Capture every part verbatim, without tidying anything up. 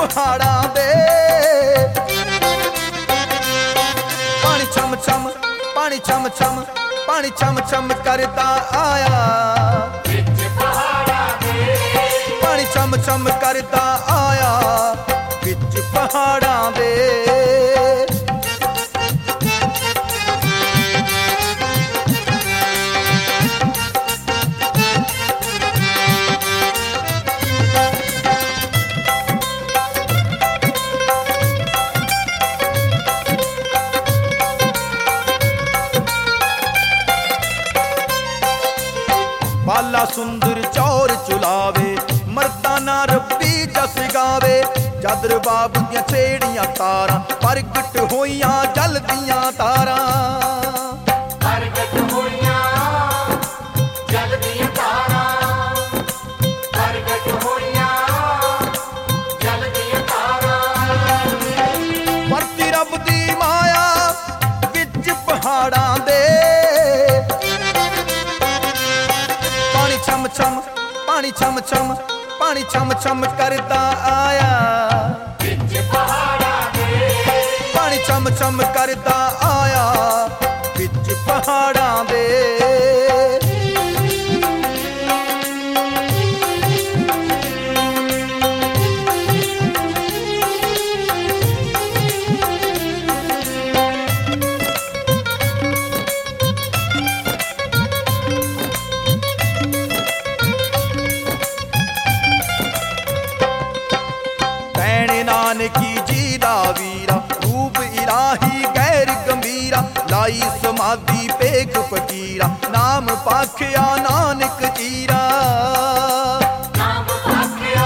पहाड़ां दे। पानी छम छम पानी छम छम पानी छम छम करता आया विच पहाड़ां दे। पानी छम छम करता आया विच पहाड़ां दे। बाला सुंदर चौर चुलावे मर्दाना रब्बी जस गावे। जद रबाब दियां छेड़ियां तारां प्रगट होइयां जलदियां तारां। प्रगट होइयां जलदियां तारां। प्रगट होइयां जलदियां तारां। परती रब दी माया विच पहाड़ां दे। छम छम पानी छम छम पानी छम छम करता आया विच पहाड़ां दे। पानी छम छम करता आया विच पहाड़ां दे। नानकी जी दा वीरा रूप इलाही गैर गंभीरा। लाई समाधि पेख फकीरा नाम पाखिया नानक जीरा। नाम पाखिया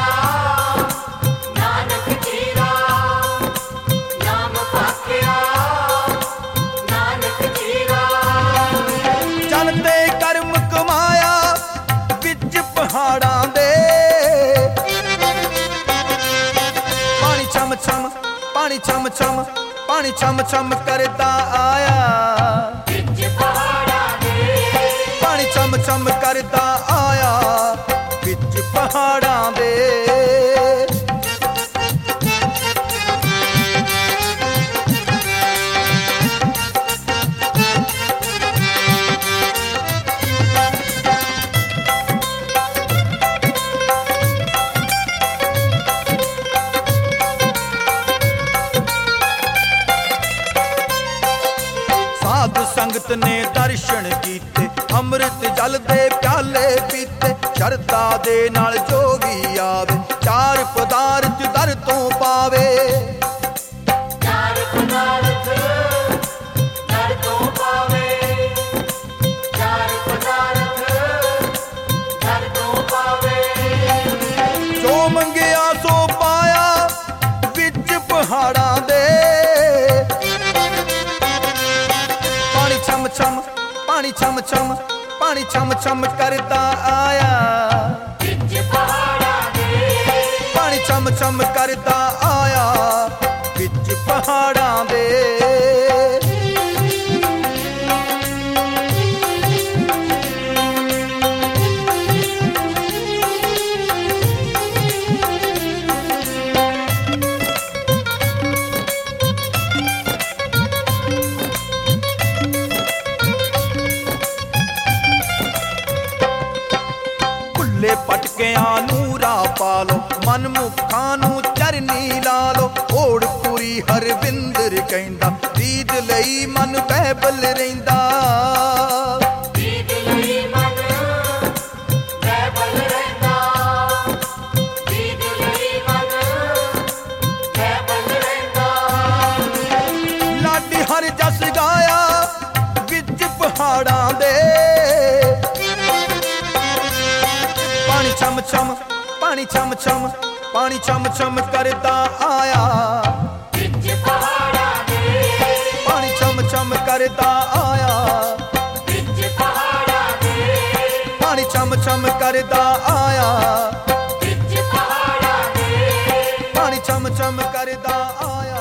नानक जीरा। नाम पाखिया नानक जीरा। चलते कर्म कमाया विच पहाड़ां दे। छम छम पानी छम छम पानी छम छम करता आया विच पहाड़ां दे। पानी छम छम करता आया विच पहाड़ां दे। संगत ने दर्शन कीते अमृत जल दे प्याले पीते। शरधा दे नाल जोगी आवे चार पदार्थ दर तो पावे। चार पदार्थ दर तो पावे। चार पदार्थ दर तो पावे। जो मंगिया सो पाया विच पहाड़ां दे। छम छम पानी छम छम पानी छम छम करता आया विच पहाड़ां दे। पानी छम छम करता आया विच पहाड़ां दे। पटकियां नूरा पालो मन मुखां नू चरनी लालो। ओड़ पूरी हरविंदर कहंदा दीद लई मन बैबल रहिंदा। दीद लई मन बैबल रहिंदा। दीद लई मन बैबल रहिंदा। लाडी हर जस गाया विच पहाड़ां दे। छम छम पानी छम छम पानी छम छम करता आया विच पहाड़ां दे। पानी छम छम करता आया विच पहाड़ां दे। पानी छम छम करता आया विच पहाड़ां दे। पानी छम छम करता आया।